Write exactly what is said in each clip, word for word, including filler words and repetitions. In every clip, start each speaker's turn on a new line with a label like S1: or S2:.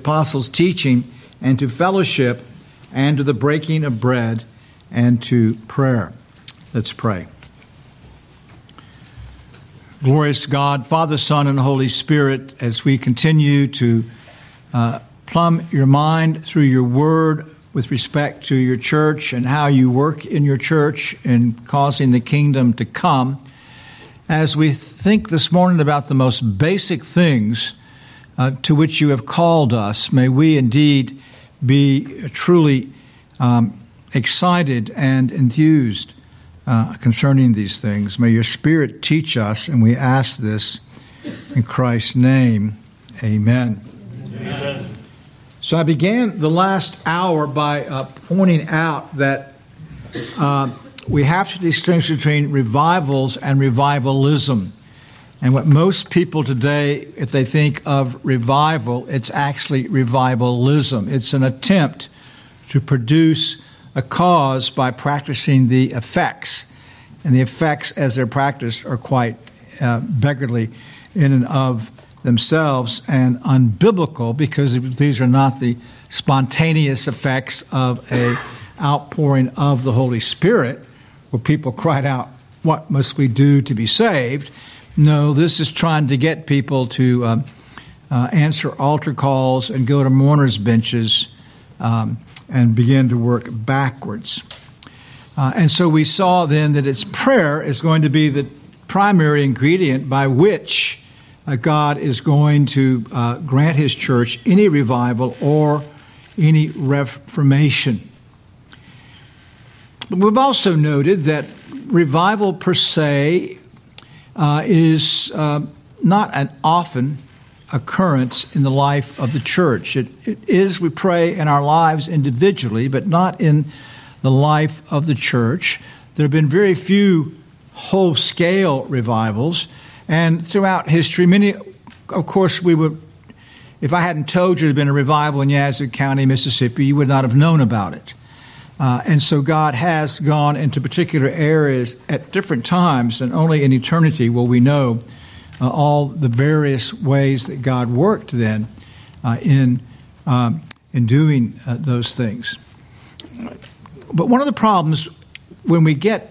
S1: apostles' teaching, and to fellowship, and to the breaking of bread, and to prayer. Let's pray. Glorious God, Father, Son, and Holy Spirit, as we continue to uh, plumb your mind through your word with respect to your church and how you work in your church in causing the kingdom to come, as we think this morning about the most basic things uh, to which you have called us, may we indeed be truly um, excited and enthused uh, concerning these things. May your Spirit teach us, and we ask this in Christ's name. Amen. Amen. So I began the last hour by uh, pointing out that uh, we have to distinguish between revivals and revivalism. And what most people today, if they think of revival, it's actually revivalism. It's an attempt to produce a cause by practicing the effects. And the effects, as they're practiced, are quite uh, beggarly in and of themselves and unbiblical, because these are not the spontaneous effects of a outpouring of the Holy Spirit, where people cried out, "What must we do to be saved?" No, this is trying to get people to um, uh, answer altar calls and go to mourners' benches um, and begin to work backwards. Uh, and so we saw then that its prayer is going to be the primary ingredient by which uh, God is going to uh, grant his church any revival or any reformation. But we've also noted that revival per se uh, is uh, not an often occurrence in the life of the church. It, it is, we pray, in our lives individually, but not in the life of the church. There have been very few whole-scale revivals, and throughout history, many, of course, we would, if I hadn't told you there had been a revival in Yazoo County, Mississippi, you would not have known about it. Uh, and so God has gone into particular areas at different times, and only in eternity will we know uh, all the various ways that God worked then uh, in um, in doing uh, those things. But one of the problems when we get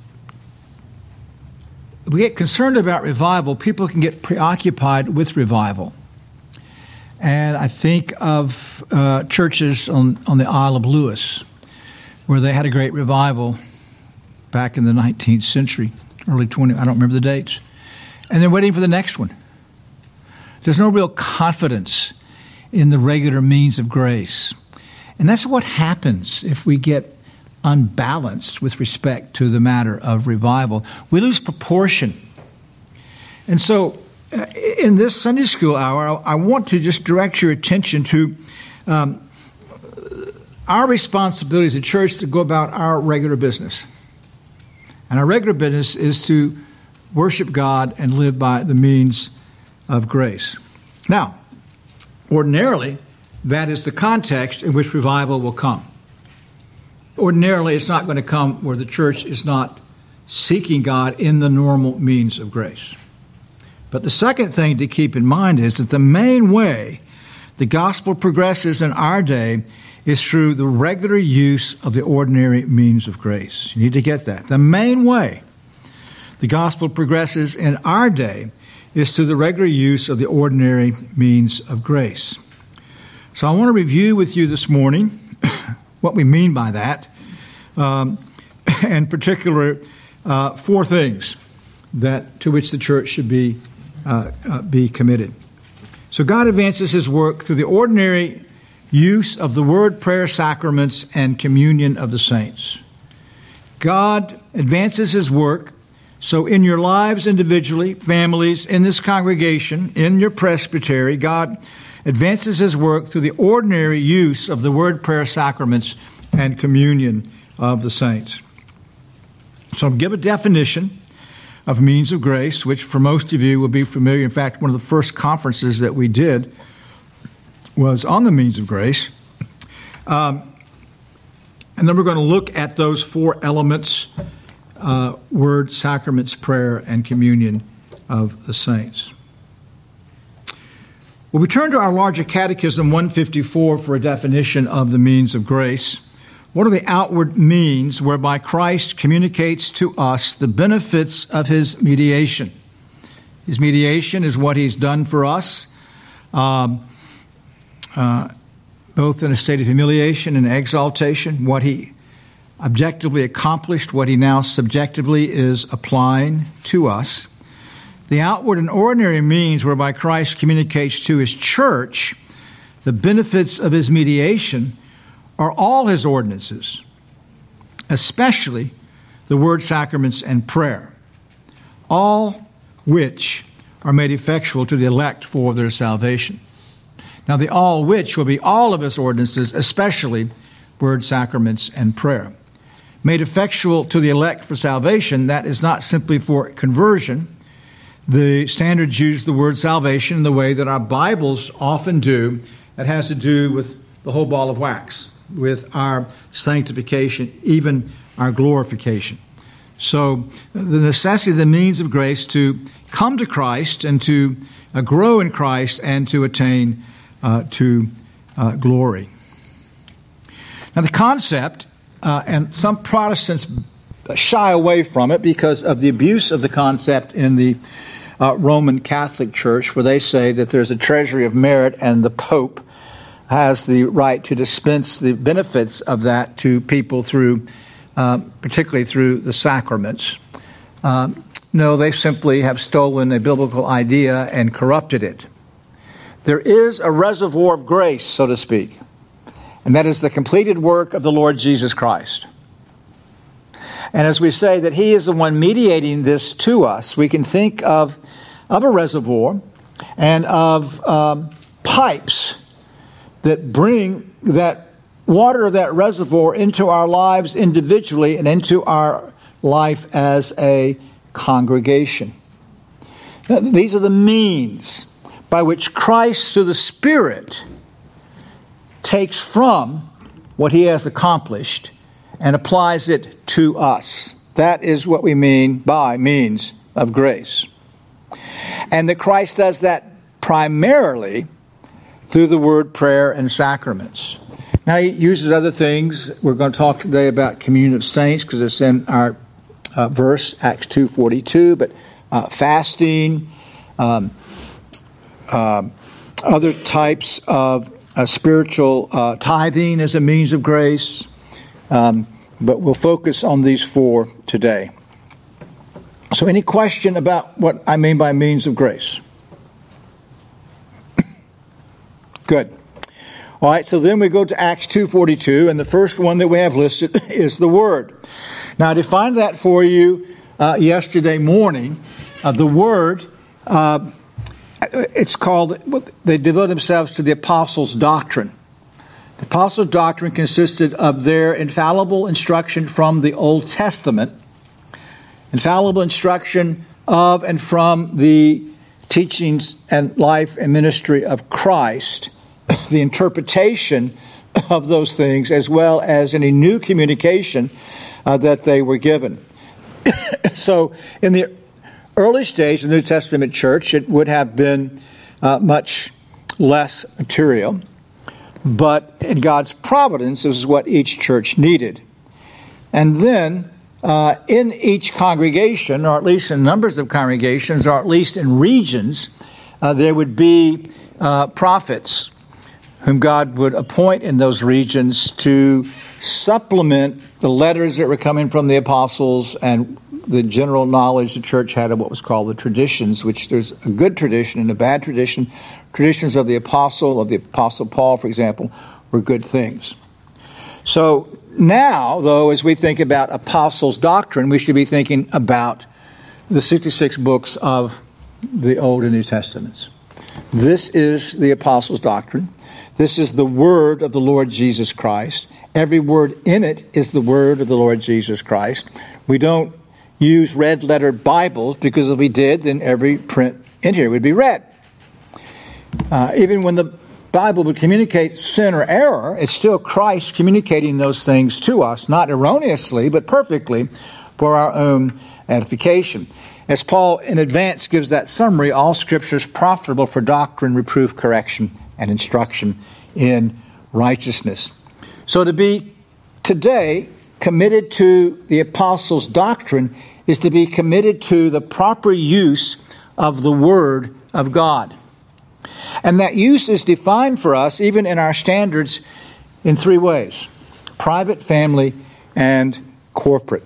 S1: we get concerned about revival, people can get preoccupied with revival. And I think of uh, churches on, on the Isle of Lewis, where they had a great revival back in the nineteenth century, early twentieth, I don't remember the dates. And they're waiting for the next one. There's no real confidence in the regular means of grace. And that's what happens if we get unbalanced with respect to the matter of revival. We lose proportion. And so uh, in this Sunday school hour, I, I want to just direct your attention to um, our responsibility as a church to go about our regular business. And our regular business is to worship God and live by the means of grace. Now, ordinarily, that is the context in which revival will come. Ordinarily, it's not going to come where the church is not seeking God in the normal means of grace. But the second thing to keep in mind is that the main way the gospel progresses in our day is through the regular use of the ordinary means of grace. You need to get that. The main way the gospel progresses in our day is through the regular use of the ordinary means of grace. So I want to review with you this morning what we mean by that, um, and particular uh, four things that to which the church should be uh, uh, be committed. So God advances his work through the ordinary use of the word, prayer, sacraments, and communion of the saints. God advances his work, so in your lives individually, families, in this congregation, in your presbytery, God advances his work through the ordinary use of the word, prayer, sacraments, and communion of the saints. So I'll give a definition of means of grace, which for most of you will be familiar. In fact, one of the first conferences that we did was on the means of grace. Um, and then we're going to look at those four elements, uh, word, sacraments, prayer, and communion of the saints. Well, we turn to our larger catechism, one fifty-four, for a definition of the means of grace. What are the outward means whereby Christ communicates to us the benefits of his mediation? His mediation is what he's done for us, um, uh, both in a state of humiliation and exaltation, what he objectively accomplished, what he now subjectively is applying to us. The outward and ordinary means whereby Christ communicates to his church the benefits of his mediation are all his ordinances, especially the word, sacraments, and prayer, all which are made effectual to the elect for their salvation. Now, the all which will be all of his ordinances, especially word, sacraments, and prayer. Made effectual to the elect for salvation, that is not simply for conversion. The standards use the word salvation in the way that our Bibles often do. That has to do with the whole ball of wax, with our sanctification, even our glorification. So the necessity, the means of grace to come to Christ and to uh, grow in Christ and to attain uh, to uh, glory. Now the concept, uh, and some Protestants shy away from it because of the abuse of the concept in the uh, Roman Catholic Church, where they say that there's a treasury of merit and the Pope has the right to dispense the benefits of that to people through, uh, particularly through the sacraments. Uh, no, they simply have stolen a biblical idea and corrupted it. There is a reservoir of grace, so to speak, and that is the completed work of the Lord Jesus Christ. And as we say that he is the one mediating this to us, we can think of, of a reservoir and of um, pipes that bring that water of that reservoir into our lives individually and into our life as a congregation. Now, these are the means by which Christ, through the Spirit, takes from what he has accomplished and applies it to us. That is what we mean by means of grace. And that Christ does that primarily through the word, prayer, and sacraments. Now, he uses other things. We're going to talk today about communion of saints because it's in our uh, verse, Acts two forty-two, but uh, fasting, um, uh, other types of uh, spiritual uh, tithing as a means of grace. Um, but we'll focus on these four today. So any question about what I mean by means of grace? Good. All right, so then we go to Acts two forty-two, and the first one that we have listed is the Word. Now, I defined that for you uh, yesterday morning. Uh, the Word, uh, it's called, they devote themselves to the Apostles' doctrine. The Apostles' doctrine consisted of their infallible instruction from the Old Testament, infallible instruction of and from the teachings and life and ministry of Christ, the interpretation of those things, as well as any new communication uh, that they were given. So in the early stage of the New Testament church, it would have been uh, much less material, but in God's providence, this is what each church needed. And then uh, in each congregation, or at least in numbers of congregations, or at least in regions, uh, there would be uh, prophets whom God would appoint in those regions to supplement the letters that were coming from the apostles and the general knowledge the church had of what was called the traditions, which there's a good tradition and a bad tradition. Traditions of the apostle, of the apostle Paul, for example, were good things. So now, though, as we think about apostles' doctrine, we should be thinking about the sixty-six books of the Old and New Testaments. This is the apostles' doctrine. This is the word of the Lord Jesus Christ. Every word in it is the word of the Lord Jesus Christ. We don't use red-lettered Bibles because if we did, then every print in here would be red. Uh, even when the Bible would communicate sin or error, it's still Christ communicating those things to us, not erroneously, but perfectly for our own edification. As Paul in advance gives that summary, all Scripture is profitable for doctrine, reproof, correction, and instruction in righteousness. So to be today committed to the apostles' doctrine is to be committed to the proper use of the Word of God. And that use is defined for us, even in our standards, in three ways: private, family, and corporate.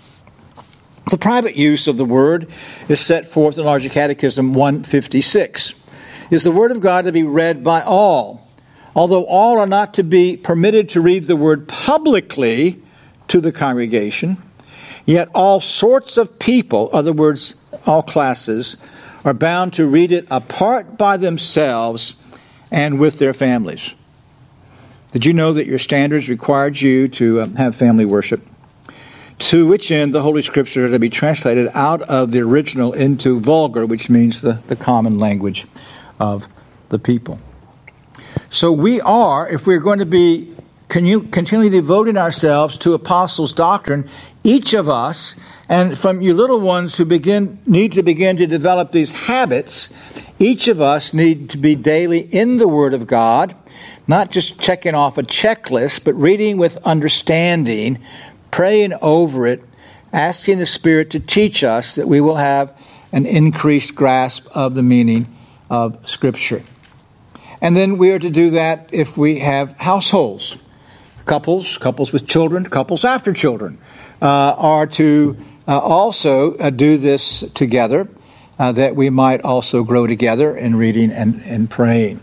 S1: The private use of the Word is set forth in Larger Catechism one fifty-six. Is the Word of God to be read by all? Although all are not to be permitted to read the Word publicly to the congregation, yet all sorts of people, in other words, all classes, are bound to read it apart by themselves and with their families. Did you know that your standards required you to uh, have family worship? To which end the Holy Scriptures are to be translated out of the original into vulgar, which means the, the common language of the people. So we are, if we're going to be continually devoting ourselves to apostles' doctrine, each of us, and from you little ones who begin need to begin to develop these habits, each of us need to be daily in the Word of God, not just checking off a checklist, but reading with understanding, praying over it, asking the Spirit to teach us that we will have an increased grasp of the meaning of Scripture. And then we are to do that if we have households. Couples, couples with children, couples after children, uh, are to uh, also uh, do this together, uh, that we might also grow together in reading and, and praying.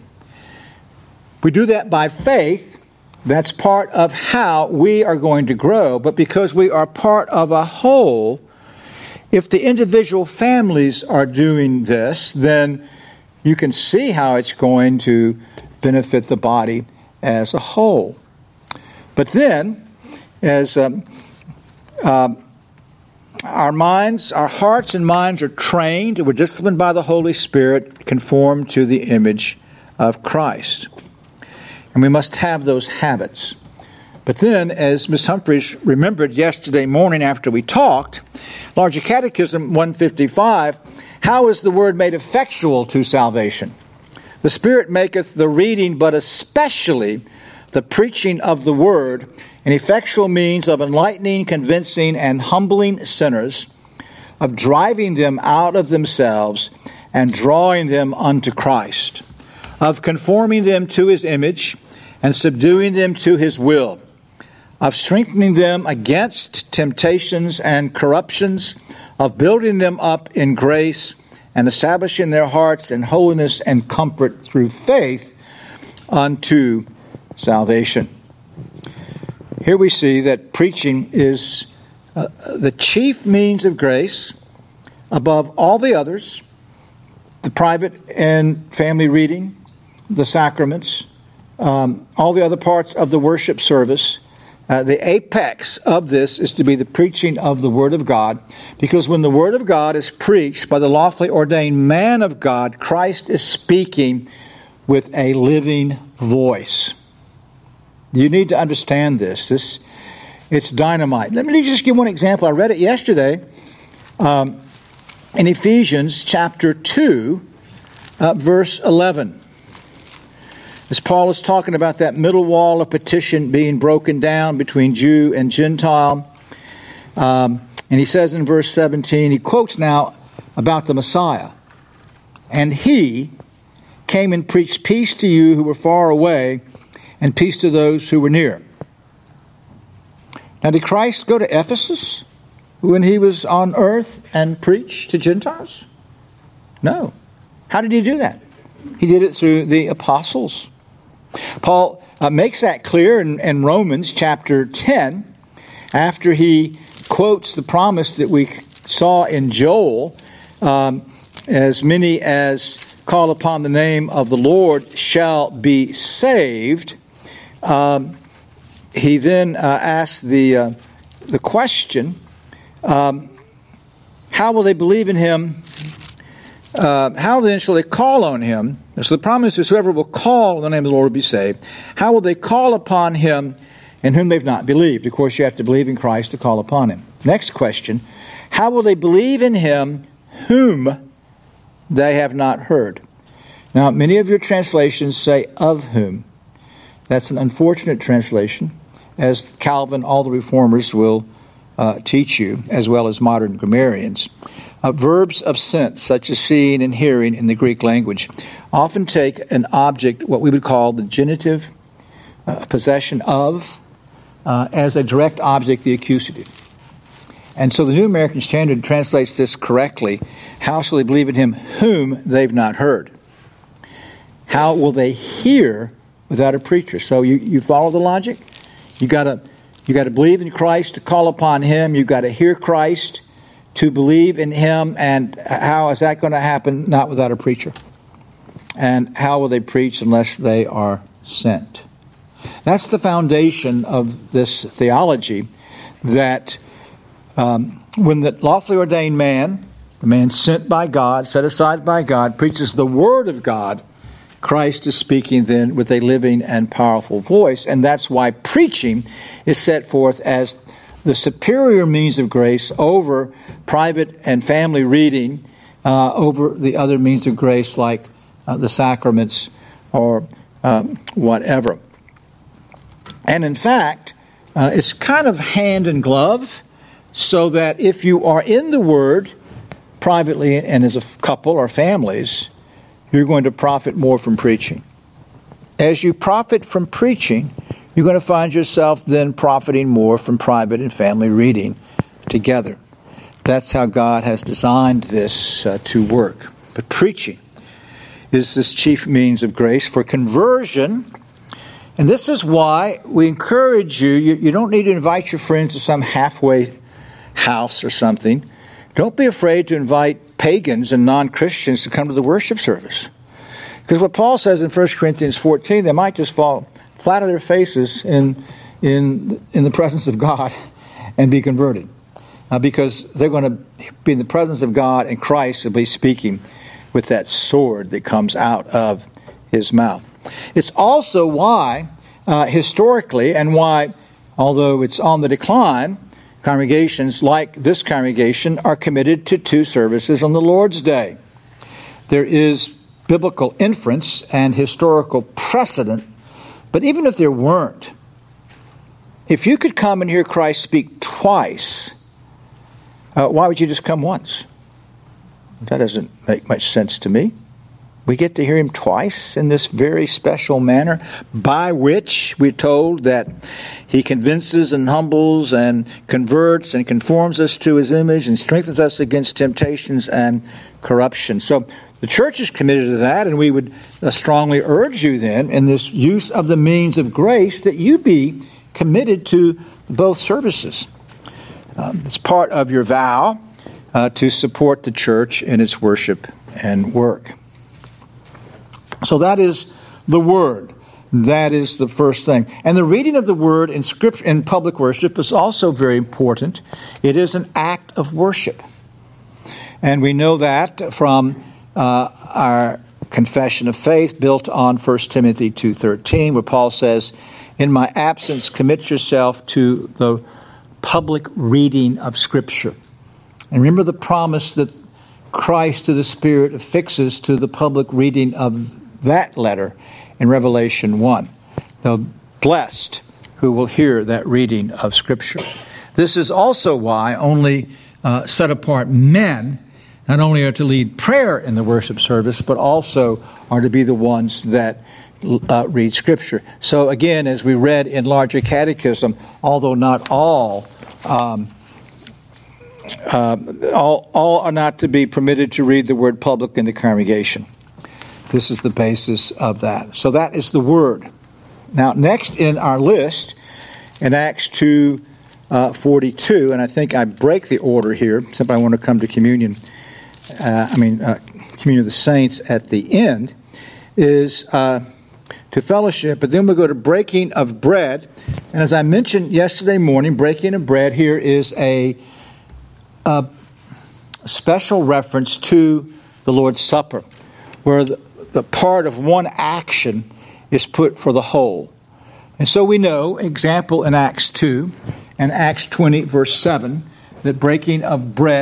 S1: We do that by faith. That's part of how we are going to grow. But because we are part of a whole, if the individual families are doing this, then you can see how it's going to benefit the body as a whole. But then, as um, uh, our minds, our hearts and minds are trained, we're disciplined by the Holy Spirit, conformed to the image of Christ. And we must have those habits. But then, as Miss Humphreys remembered yesterday morning after we talked, Larger Catechism one fifty-five, how is the word made effectual to salvation? The Spirit maketh the reading, but especially the preaching of the word, an effectual means of enlightening, convincing, and humbling sinners, of driving them out of themselves and drawing them unto Christ, of conforming them to His image and subduing them to His will, of strengthening them against temptations and corruptions, of building them up in grace and establishing their hearts in holiness and comfort through faith unto salvation. Here we see that preaching is uh, the chief means of grace above all the others, the private and family reading, the sacraments, um, all the other parts of the worship service. Uh, the apex of this is to be the preaching of the Word of God, because when the Word of God is preached by the lawfully ordained man of God, Christ is speaking with a living voice. You need to understand this. This it's dynamite. Let me just give one example. I read it yesterday um, in Ephesians chapter two, uh, verse eleven. As Paul is talking about that middle wall of petition being broken down between Jew and Gentile. Um, and he says in verse seventeen, he quotes now about the Messiah. And He came and preached peace to you who were far away, and peace to those who were near. Now, did Christ go to Ephesus when He was on earth and preach to Gentiles? No. How did He do that? He did it through the apostles. Paul uh, makes that clear in, in Romans chapter ten, after he quotes the promise that we saw in Joel, um, as many as call upon the name of the Lord shall be saved. Um, he then uh, asks the uh, the question, um, how will they believe in Him? Uh, how then shall they call on Him? So the promise is whoever will call on the name of the Lord will be saved. How will they call upon Him in whom they've not believed? Of course, you have to believe in Christ to call upon Him. Next question, how will they believe in Him whom they have not heard. Now, many of your translations say of whom. That's an unfortunate translation, as Calvin, all the reformers will uh, teach you, as well as modern grammarians. Uh, verbs of sense, such as seeing and hearing in the Greek language, often take an object, what we would call the genitive, uh, possession of, uh, as a direct object, the accusative. And so the New American Standard translates this correctly. How shall they believe in him whom they've not heard? How will they hear without a preacher? So you, you follow the logic? You gotta you gotta believe in Christ to call upon him. You gotta hear Christ to believe in him. And how is that going to happen? Not without a preacher. And how will they preach unless they are sent? That's the foundation of this theology, that um, when the lawfully ordained man, the man sent by God, set aside by God, preaches the word of God, Christ is speaking then with a living and powerful voice. And that's why preaching is set forth as the superior means of grace over private and family reading, uh, over the other means of grace like uh, the sacraments or um, whatever. And in fact, uh, it's kind of hand in glove, so that if you are in the Word privately and as a couple or families, you're going to profit more from preaching. As you profit from preaching, you're going to find yourself then profiting more from private and family reading together. That's how God has designed this uh, to work. But preaching is this chief means of grace for conversion. And this is why we encourage you, you, you don't need to invite your friends to some halfway house or something. Don't be afraid to invite pagans and non-Christians to come to the worship service. Because what Paul says in First Corinthians fourteen, they might just fall flat on their faces in, in, in the presence of God and be converted. Uh, because they're going to be in the presence of God, and Christ will be speaking with that sword that comes out of his mouth. It's also why, uh, historically, and why, although it's on the decline, congregations like this congregation are committed to two services on the Lord's Day. There is biblical inference and historical precedent, but even if there weren't, if you could come and hear Christ speak twice, uh, why would you just come once? That doesn't make much sense to me. We get to hear him twice in this very special manner, by which we're told that he convinces and humbles and converts and conforms us to his image and strengthens us against temptations and corruption. So the church is committed to that, and we would uh, strongly urge you then, in this use of the means of grace, that you be committed to both services. Um, it's part of your vow uh, to support the church in its worship and work. So that is the Word. That is the first thing. And the reading of the Word in scripture, in public worship, is also very important. It is an act of worship. And we know that from uh, our confession of faith built on First Timothy two thirteen, where Paul says, "In my absence, commit yourself to the public reading of Scripture." And remember the promise that Christ to the Spirit affixes to the public reading of that letter in Revelation one. The blessed who will hear that reading of Scripture. This is also why only uh, set apart men not only are to lead prayer in the worship service, but also are to be the ones that uh, read Scripture. So again, as we read in larger catechism, although not all, um, uh, all, all are not to be permitted to read the word public in the congregation. This is the basis of that. So that is the Word. Now, next in our list, in Acts two forty-two, and I think I break the order here, except I want to come to communion, uh, I mean, uh, communion of the saints at the end, is uh, to fellowship, but then we go to breaking of bread. And as I mentioned yesterday morning, breaking of bread here is a, a special reference to the Lord's Supper, where the The part of one action is put for the whole. And so we know, example in Acts two and Acts twenty, verse seven, that breaking of bread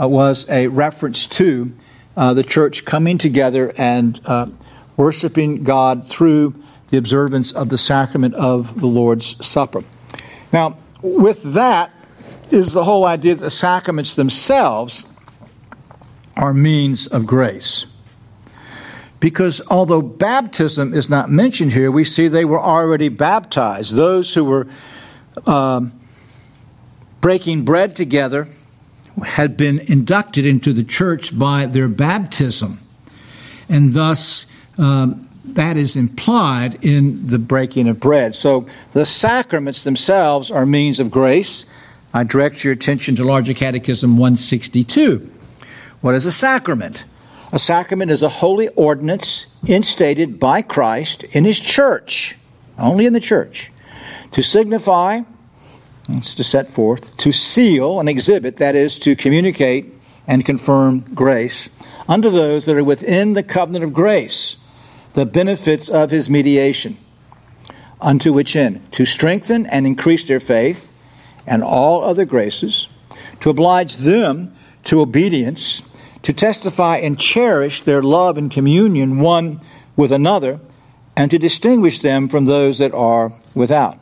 S1: uh, was a reference to uh, the church coming together and uh, worshiping God through the observance of the sacrament of the Lord's Supper. Now, with that is the whole idea that the sacraments themselves are means of grace. Because although baptism is not mentioned here, we see they were already baptized. Those who were um, breaking bread together had been inducted into the church by their baptism. And thus, um, that is implied in the breaking of bread. So the sacraments themselves are means of grace. I direct your attention to Larger Catechism one sixty-two. What is a sacrament? A sacrament is a holy ordinance instated by Christ in his church, only in the church, to signify, it's to set forth, to seal and exhibit, that is, to communicate and confirm grace unto those that are within the covenant of grace, the benefits of his mediation, unto which end? To strengthen and increase their faith and all other graces, to oblige them to obedience, to testify and cherish their love and communion one with another, and to distinguish them from those that are without.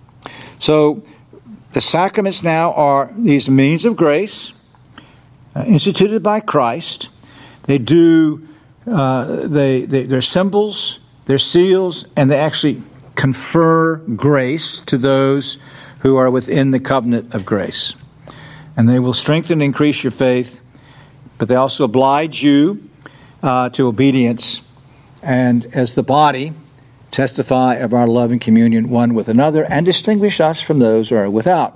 S1: So the sacraments now are these means of grace uh, instituted by Christ. They do, uh, they, they, they're symbols, they're seals, and they actually confer grace to those who are within the covenant of grace. And they will strengthen and increase your faith, but they also oblige you uh, to obedience, and as the body, testify of our love and communion one with another, and distinguish us from those who are without.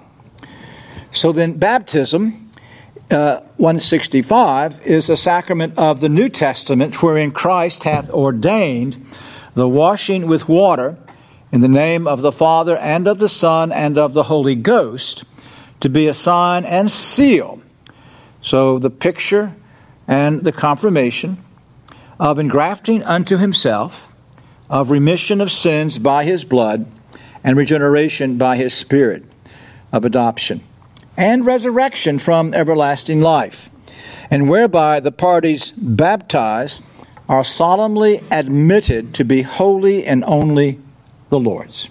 S1: So then baptism, uh, one sixty-five, is a sacrament of the New Testament, wherein Christ hath ordained the washing with water in the name of the Father and of the Son and of the Holy Ghost to be a sign and seal. So the picture and the confirmation of engrafting unto himself, of remission of sins by his blood, and regeneration by his Spirit, of adoption, and resurrection from everlasting life, and whereby the parties baptized are solemnly admitted to be wholly and only the Lord's.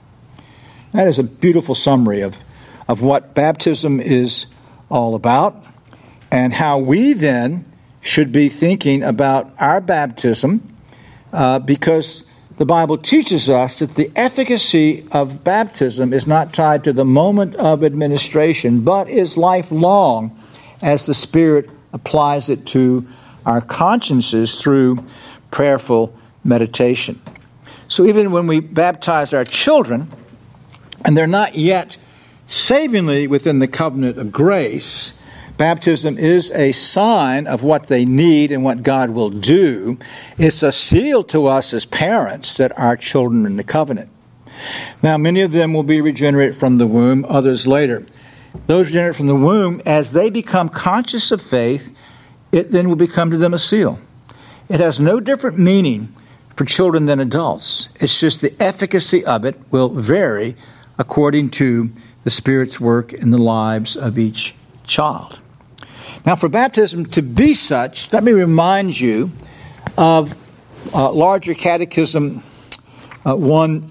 S1: That is a beautiful summary of, of what baptism is all about, and how we then should be thinking about our baptism, uh, because the Bible teaches us that the efficacy of baptism is not tied to the moment of administration, but is lifelong as the Spirit applies it to our consciences through prayerful meditation. So even when we baptize our children, and they're not yet savingly within the covenant of grace, baptism is a sign of what they need and what God will do. It's a seal to us as parents that our children are in the covenant. Now, many of them will be regenerated from the womb, others later. Those regenerated from the womb, as they become conscious of faith, it then will become to them a seal. It has no different meaning for children than adults. It's just the efficacy of it will vary according to the Spirit's work in the lives of each child. Now, for baptism to be such, let me remind you of uh, Larger Catechism uh, one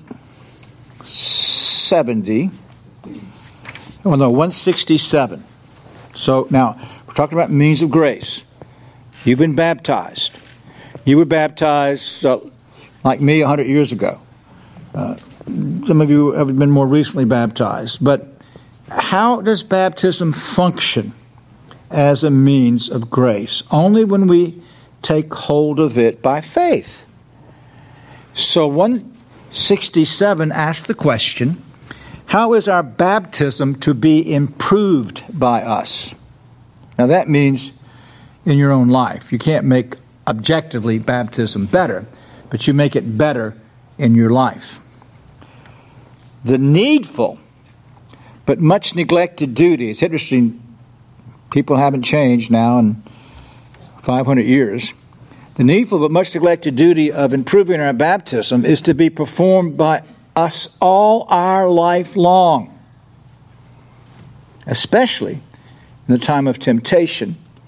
S1: seventy, oh no, one sixty-seven. So now, we're talking about means of grace. You've been baptized. You were baptized, uh, like me, one hundred years ago. Uh, some of you have been more recently baptized. But how does baptism function as a means of grace? Only when we take hold of it by faith. So one sixty-seven asks the question, how is our baptism to be improved by us? Now that means in your own life. You can't make objectively baptism better, but you make it better in your life. The needful but much neglected duty. It's interesting, people haven't changed now in five hundred years. The needful but much neglected duty of improving our baptism is to be performed by us all our life long, especially in the time of temptation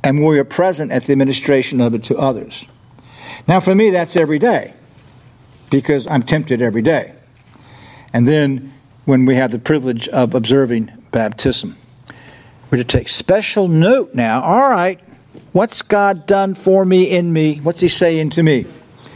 S1: and we are present at the administration of it to others. Now, for me, that's every day, because I'm tempted every day. And then when we have the privilege of observing baptism, we're to take special note now. All right, what's God done for me, in me? What's he saying to me?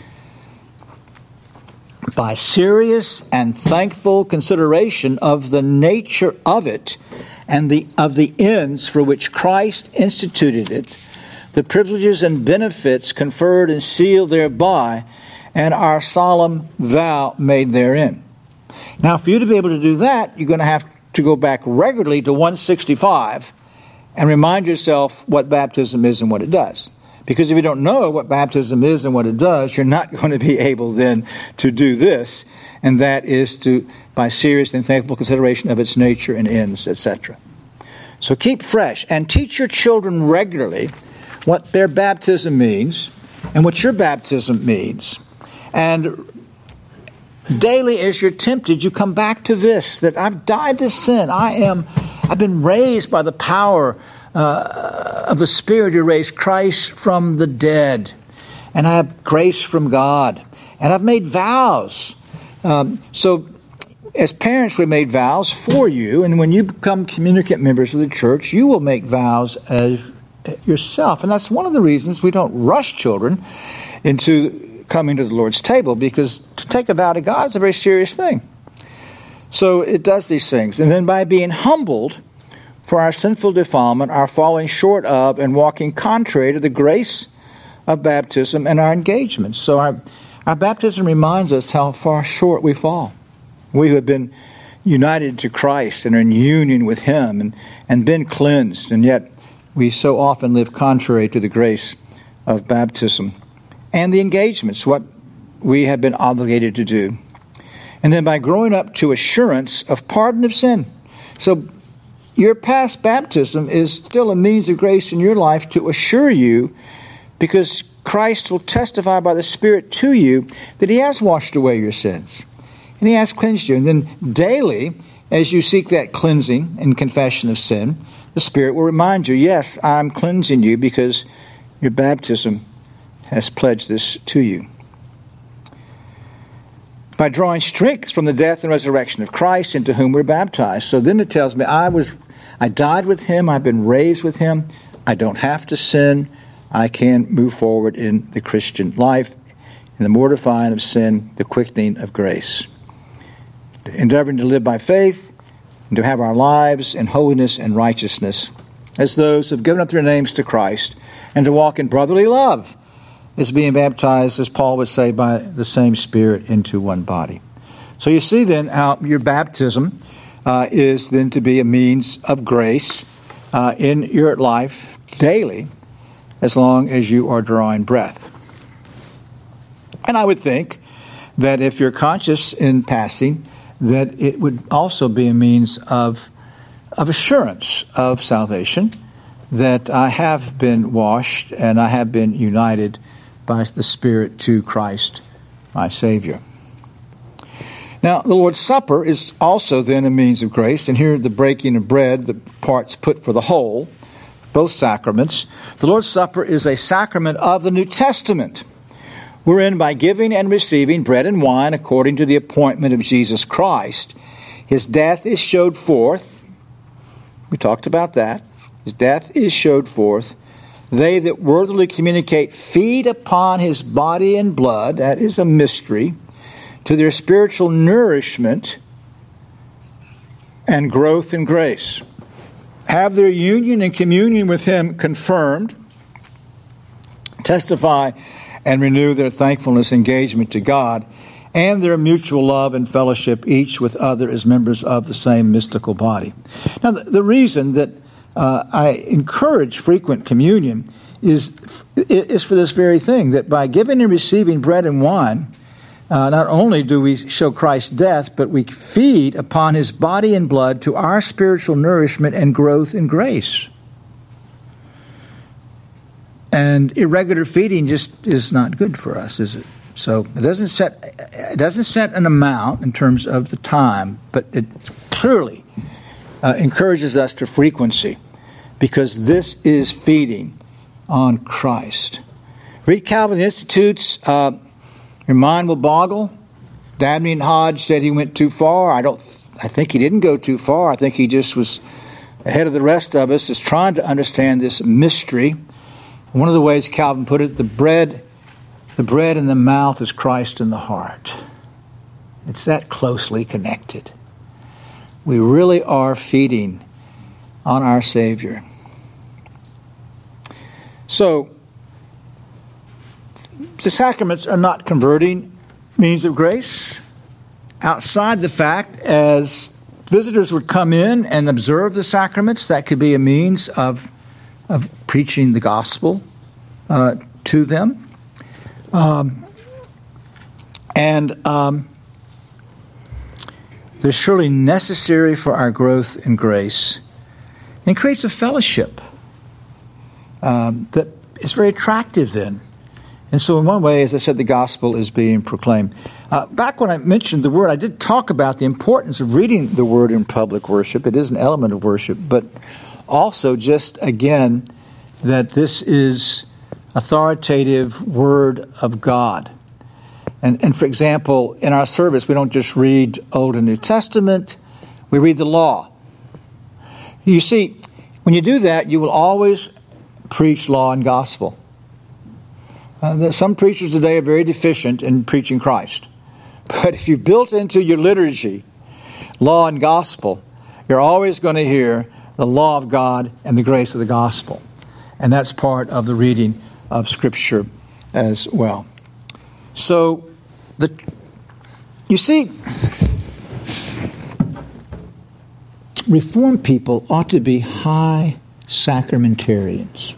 S1: By serious and thankful consideration of the nature of it and the of the ends for which Christ instituted it, the privileges and benefits conferred and sealed thereby, and our solemn vow made therein. Now, for you to be able to do that, you're going to have to go back regularly to one sixty-five and remind yourself what baptism is and what it does. Because if you don't know what baptism is and what it does, you're not going to be able then to do this, and that is to, by serious and thankful consideration of its nature and ends, et cetera. So keep fresh and teach your children regularly what their baptism means and what your baptism means. And daily as you're tempted, you come back to this, that I've died to sin. I am, I've been raised by the power uh, of the Spirit who raised Christ from the dead. And I have grace from God. And I've made vows. Um, so as parents, we made vows for you. And when you become communicant members of the church, you will make vows as yourself. And that's one of the reasons we don't rush children into coming to the Lord's table, because to take a vow to God is a very serious thing. So it does these things. And then by being humbled for our sinful defilement, our falling short of and walking contrary to the grace of baptism and our engagement. So our, our baptism reminds us how far short we fall. We who have been united to Christ and are in union with Him and, and been cleansed, and yet we so often live contrary to the grace of baptism and the engagements, what we have been obligated to do. And then by growing up to assurance of pardon of sin. So your past baptism is still a means of grace in your life to assure you, because Christ will testify by the Spirit to you that He has washed away your sins and He has cleansed you. And then daily, as you seek that cleansing and confession of sin, the Spirit will remind you, yes, I'm cleansing you because your baptism has pledged this to you. By drawing strength from the death and resurrection of Christ, into whom we're baptized. So then it tells me, I was, I died with Him, I've been raised with Him, I don't have to sin, I can move forward in the Christian life, in the mortifying of sin, the quickening of grace. Endeavoring to live by faith, and to have our lives in holiness and righteousness, as those who have given up their names to Christ, and to walk in brotherly love, is being baptized, as Paul would say, by the same Spirit into one body. So you see then how your baptism uh, is then to be a means of grace uh, in your life daily, as long as you are drawing breath. And I would think that if you're conscious in passing, that it would also be a means of, of assurance of salvation, that I have been washed and I have been united by the Spirit to Christ, my Savior. Now, the Lord's Supper is also then a means of grace, and here the breaking of bread, the parts put for the whole, both sacraments. The Lord's Supper is a sacrament of the New Testament, wherein by giving and receiving bread and wine according to the appointment of Jesus Christ, His death is showed forth. We talked about that. His death is showed forth. They that worthily communicate feed upon His body and blood, that is a mystery, to their spiritual nourishment and growth in grace. Have their union and communion with Him confirmed, testify and renew their thankfulness, engagement to God, and their mutual love and fellowship, each with other as members of the same mystical body. Now, the, the reason that Uh, I encourage frequent communion is is for this very thing, that by giving and receiving bread and wine, uh, not only do we show Christ's death, but we feed upon His body and blood to our spiritual nourishment and growth in grace. And irregular feeding just is not good for us, is it? So it doesn't set it doesn't set an amount in terms of the time, but it clearly Uh, encourages us to frequency, because this is feeding on Christ. Read Calvin Institutes. Uh, your mind will boggle. Dabney and Hodge said he went too far. I don't. I think he didn't go too far. I think he just was ahead of the rest of us, is trying to understand this mystery. One of the ways Calvin put it, the bread, the bread in the mouth is Christ in the heart. It's that closely connected. We really are feeding on our Savior. So, the sacraments are not converting means of grace. Outside the fact, as visitors would come in and observe the sacraments, that could be a means of, of preaching the gospel uh, to them. Um, and um, they're surely necessary for our growth in grace. And it creates a fellowship um, that is very attractive then. And so in one way, as I said, the gospel is being proclaimed. Uh, back when I mentioned the word, I did talk about the importance of reading the word in public worship. It is an element of worship, but also just, again, that this is authoritative word of God. And, and for example, in our service, we don't just read Old and New Testament, we read the law. You see, when you do that, you will always preach law and gospel. Uh, some preachers today are very deficient in preaching Christ. But if you've built into your liturgy law and gospel, you're always going to hear the law of God and the grace of the gospel. And that's part of the reading of Scripture as well. So, the you see, Reformed people ought to be high sacramentarians.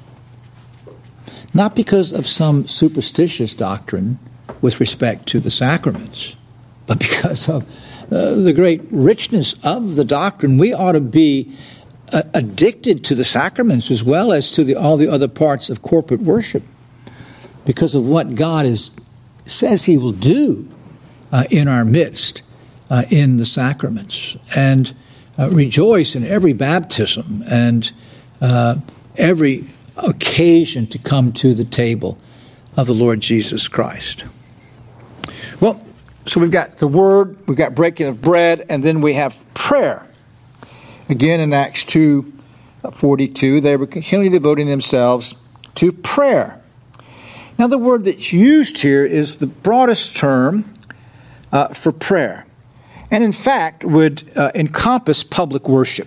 S1: Not because of some superstitious doctrine with respect to the sacraments, but because of uh, the great richness of the doctrine. We ought to be uh, addicted to the sacraments as well as to the, all the other parts of corporate worship because of what God is, says He will do uh, in our midst uh, in the sacraments. And uh, rejoice in every baptism and uh, every occasion to come to the table of the Lord Jesus Christ. Well, so we've got the word, we've got breaking of bread, and then we have prayer. Again, in Acts two forty-two, they were continually devoting themselves to prayer. Now, the word that's used here is the broadest term uh, for prayer, and in fact would uh, encompass public worship.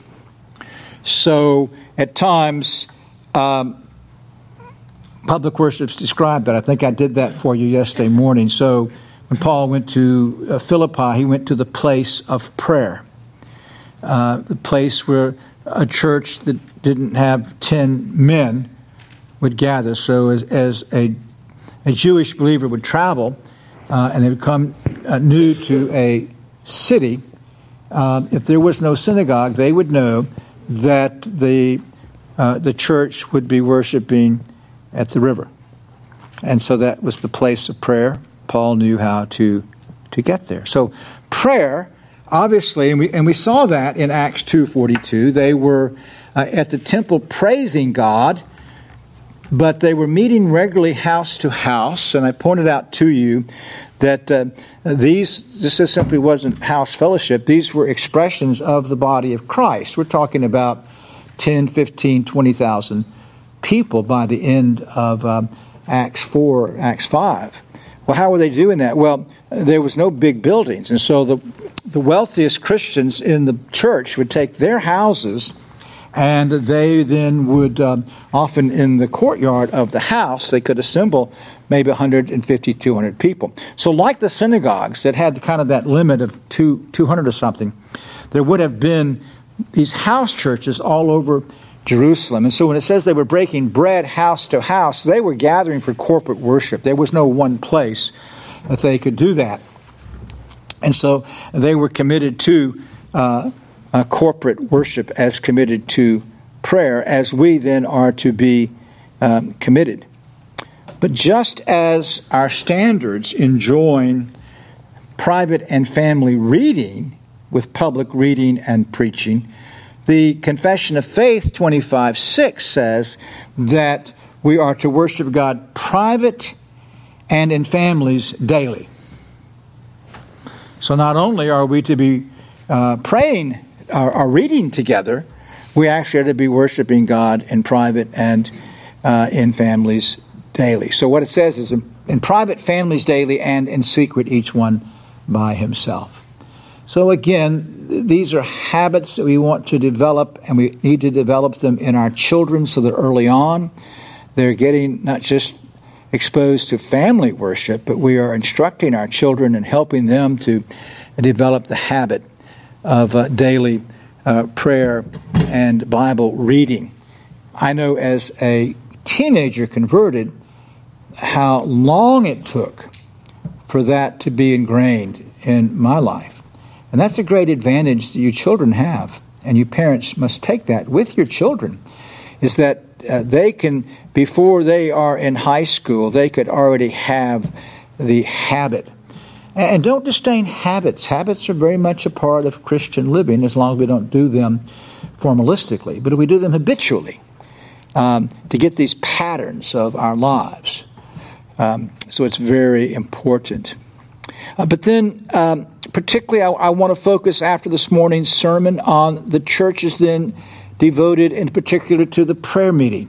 S1: So, at times, Um, public worship's described that. I think I did that for you yesterday morning. So when Paul went to uh, Philippi, he went to the place of prayer, uh, the place where a church that didn't have ten men would gather. So as, as a, a Jewish believer would travel uh, and they would come uh, new to a city, uh, if there was no synagogue, they would know that the Uh, the church would be worshiping at the river. And so that was the place of prayer. Paul knew how to to get there. So prayer, obviously, and we and we saw that in Acts two forty-two, they were uh, at the temple praising God, but they were meeting regularly house to house. And I pointed out to you that uh, these, this just simply wasn't house fellowship. These were expressions of the body of Christ. We're talking about ten, fifteen, twenty thousand people by the end of um, Acts four, Acts five. Well, how were they doing that? Well, there was no big buildings. And so the, the wealthiest Christians in the church would take their houses and they then would, um, often in the courtyard of the house, they could assemble maybe one hundred fifty, two hundred people. So like the synagogues that had kind of that limit of two, two hundred or something, there would have been these house churches all over Jerusalem. And so when it says they were breaking bread house to house, they were gathering for corporate worship. There was no one place that they could do that. And so they were committed to uh, uh, corporate worship as committed to prayer, as we then are to be um, committed. But just as our standards enjoin private and family reading with public reading and preaching, the Confession of Faith twenty-five six says that we are to worship God private and in families daily. So not only are we to be uh, praying or, or reading together, we actually are to be worshiping God in private and uh, in families daily. So what it says is in, in private families daily and in secret each one by himself. So again, these are habits that we want to develop, and we need to develop them in our children so that early on they're getting not just exposed to family worship, but we are instructing our children and helping them to develop the habit of uh, daily uh, prayer and Bible reading. I know as a teenager converted how long it took for that to be ingrained in my life. And that's a great advantage that you children have, and you parents must take that with your children, is that uh, they can, before they are in high school, they could already have the habit. And don't disdain habits. Habits are very much a part of Christian living as long as we don't do them formalistically. But if we do them habitually, um, to get these patterns of our lives. Um, so it's very important. Uh, but then, um, particularly, I, I want to focus after this morning's sermon on the churches then devoted in particular to the prayer meeting.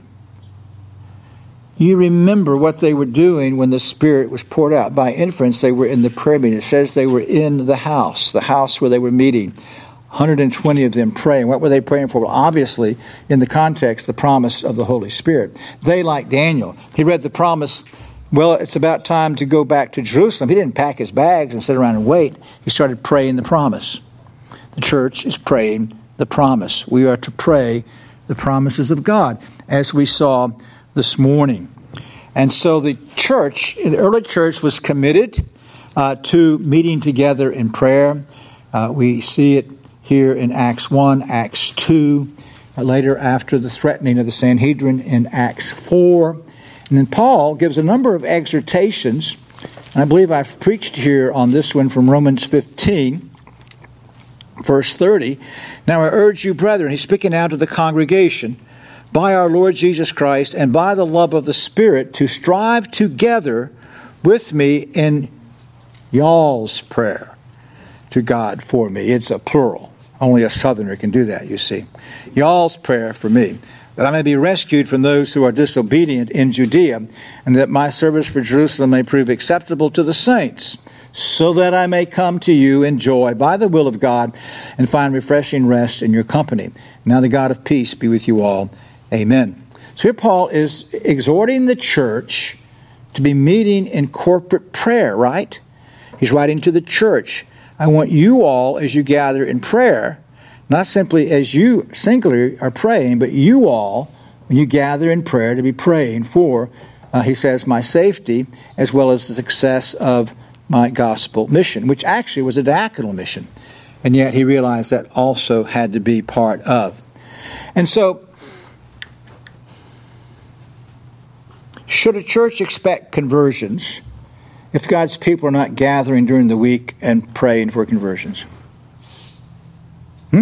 S1: You remember what they were doing when the Spirit was poured out. By inference, they were in the prayer meeting. It says they were in the house, the house where they were meeting. one hundred twenty of them praying. What were they praying for? Well, obviously, in the context, the promise of the Holy Spirit. They, like Daniel, he read the promise. Well, it's about time to go back to Jerusalem. He didn't pack his bags and sit around and wait. He started praying the promise. The church is praying the promise. We are to pray the promises of God, as we saw this morning. And so the church, the early church, was committed uh, to meeting together in prayer. Uh, we see it here in Acts one, Acts two, uh, later after the threatening of the Sanhedrin in Acts four. And then Paul gives a number of exhortations, and I believe I've preached here on this one from Romans fifteen, verse thirty. Now I urge you, brethren, he's speaking out to the congregation, by our Lord Jesus Christ and by the love of the Spirit, to strive together with me in y'all's prayer to God for me. It's a plural. Only a southerner can do that, you see. Y'all's prayer for me, that I may be rescued from those who are disobedient in Judea, and that my service for Jerusalem may prove acceptable to the saints, so that I may come to you in joy by the will of God and find refreshing rest in your company. Now the God of peace be with you all. Amen. So here Paul is exhorting the church to be meeting in corporate prayer, right? He's writing to the church. I want you all, as you gather in prayer, not simply as you singularly are praying, but you all, when you gather in prayer, to be praying for, uh, he says, my safety, as well as the success of my gospel mission, which actually was a diaconal mission. And yet he realized that also had to be part of. And so, should a church expect conversions if God's people are not gathering during the week and praying for conversions? Hmm?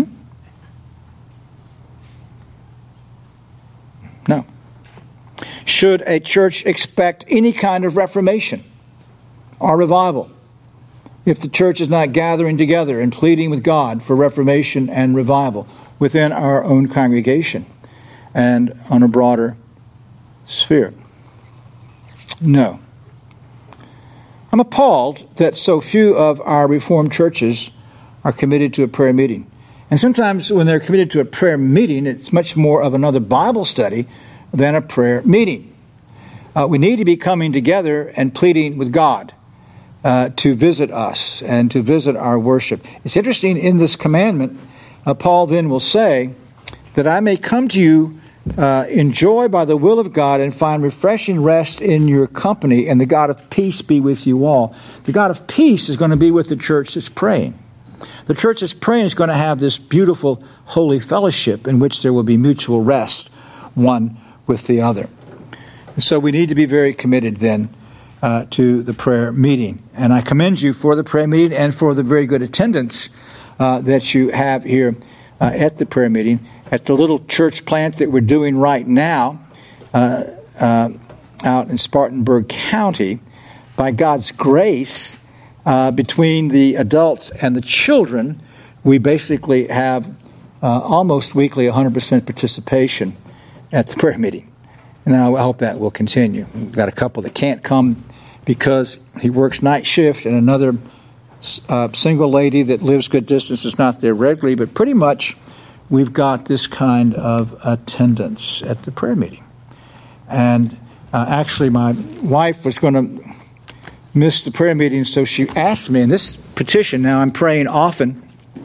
S1: No. Should a church expect any kind of reformation or revival if the church is not gathering together and pleading with God for reformation and revival within our own congregation and on a broader sphere? No. I'm appalled that so few of our Reformed churches are committed to a prayer meeting. And sometimes when they're committed to a prayer meeting, it's much more of another Bible study than a prayer meeting. Uh, we need to be coming together and pleading with God uh, to visit us and to visit our worship. It's interesting, in this commandment, uh, Paul then will say that I may come to you Uh, enjoy by the will of God and find refreshing rest in your company, and the God of peace be with you all. The God of peace is going to be with the church that's praying. The church that's praying is going to have this beautiful holy fellowship in which there will be mutual rest, one with the other. And so we need to be very committed then uh, to the prayer meeting. And I commend you for the prayer meeting and for the very good attendance uh, that you have here uh, at the prayer meeting. At the little church plant that we're doing right now, uh, uh, out in Spartanburg County, by God's grace, uh, between the adults and the children, we basically have uh, almost weekly one hundred percent participation at the prayer meeting. And I hope that will continue. We've got a couple that can't come because he works night shift, and another uh, single lady that lives good distance is not there regularly, but pretty much we've got this kind of attendance at the prayer meeting. And uh, actually my wife was going to miss the prayer meeting, so she asked me in this petition, now I'm praying often,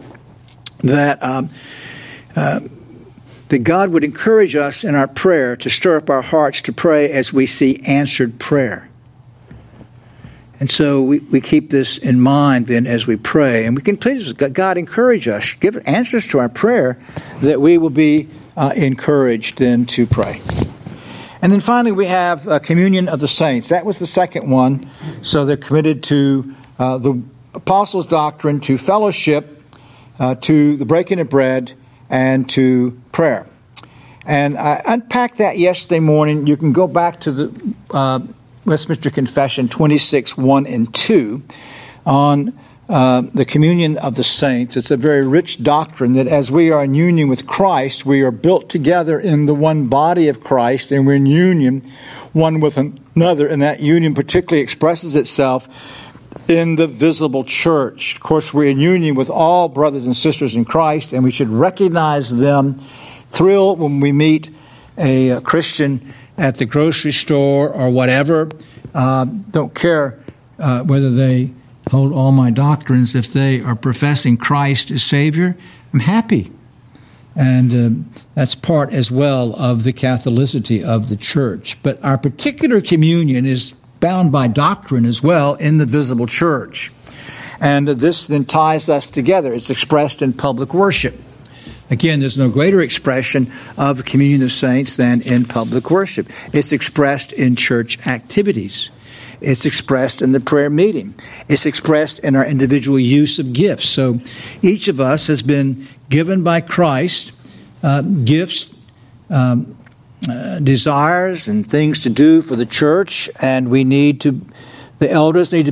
S1: that um, uh, that God would encourage us in our prayer to stir up our hearts to pray as we see answered prayer. And so we, we keep this in mind then as we pray. And we can please God encourage us, give answers to our prayer, that we will be uh, encouraged then to pray. And then finally we have uh, communion of the saints. That was the second one. So they're committed to uh, the apostles' doctrine, to fellowship, uh, to the breaking of bread, and to prayer. And I unpacked that yesterday morning. You can go back to the uh, Westminster Confession twenty-six, one and two on uh, the communion of the saints. It's a very rich doctrine that as we are in union with Christ, we are built together in the one body of Christ, and we're in union one with another, and that union particularly expresses itself in the visible church. Of course, we're in union with all brothers and sisters in Christ, and we should recognize them, thrill when we meet a, a Christian at the grocery store or whatever. Uh, don't care uh, whether they hold all my doctrines. If they are professing Christ as Savior, I'm happy. And uh, that's part as well of the Catholicity of the church. But our particular communion is bound by doctrine as well in the visible church. And this then ties us together. It's expressed in public worship. Again, there's no greater expression of the communion of saints than in public worship. It's expressed in church activities. It's expressed in the prayer meeting. It's expressed in our individual use of gifts. So each of us has been given by Christ uh, gifts, um, Uh, desires and things to do for the church, and we need to, the elders need to